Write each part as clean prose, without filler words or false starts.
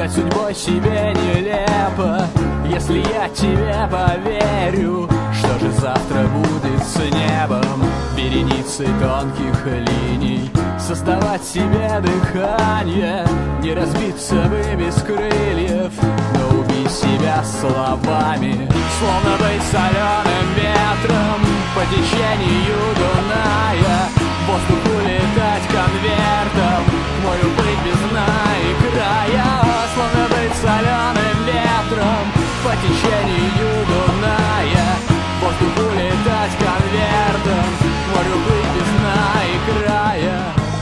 Стать судьбой себе нелепо, если я тебе поверю. Что же завтра будет с небом, вереницей тонких линий? Создавать себе дыхание, не разбиться бы без крыльев, но убей себя словами, словно быть соленым ветром по течению Дуная. В воздух улетать конвертом, к морю плыть без дна и края. Словно быть соленым ветром по течению Дуная. В воздух улетать конвертом, к морю плыть без дна и края.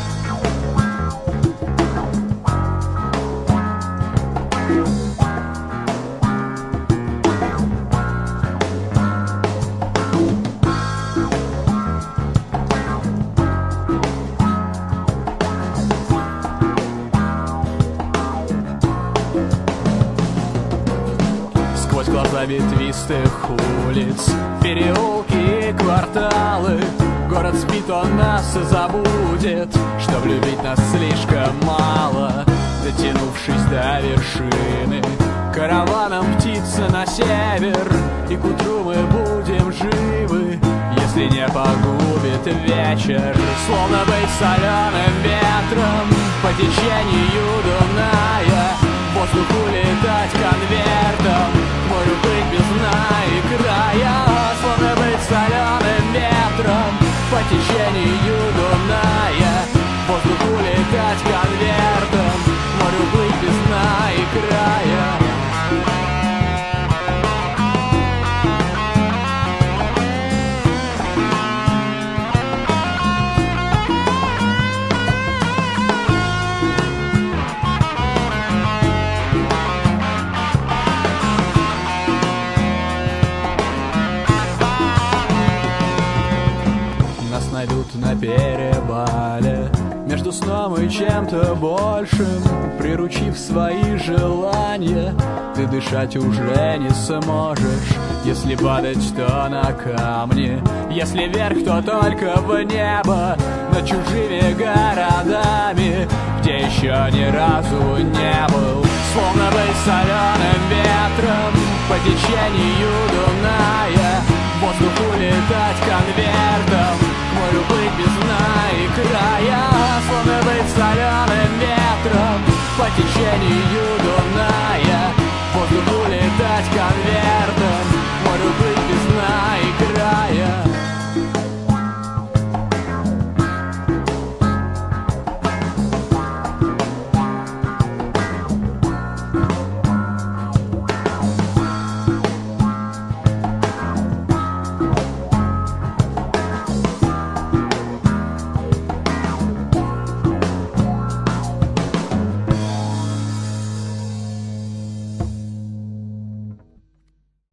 Сквозь глаза ветвистых улиц, переулки и кварталы, город спит, он нас и забудет, что влюбить нас слишком мало. Дотянувшись до вершины, караваном птица на север, и к утру мы будем живы, если не погубит вечер. Словно быть соленым ветром по течению Дуная. В воздух улетать конвертом, к морю плыть без дна и края. Словно быть соленым ветром по течению Дуная. В воздух улетать конвертом, к морю плыть без дна и края. Найдут на перевале между сном и чем-то большим, приручив свои желания. Ты дышать уже не сможешь, если падать, то на камни, если вверх, то только в небо, над чужими городами, где еще ни разу не был. Словно быть соленым ветром по течению Дуная. В воздух улетать конвертом, к морю плыть без дна и края. Словно быть соленым ветром по течению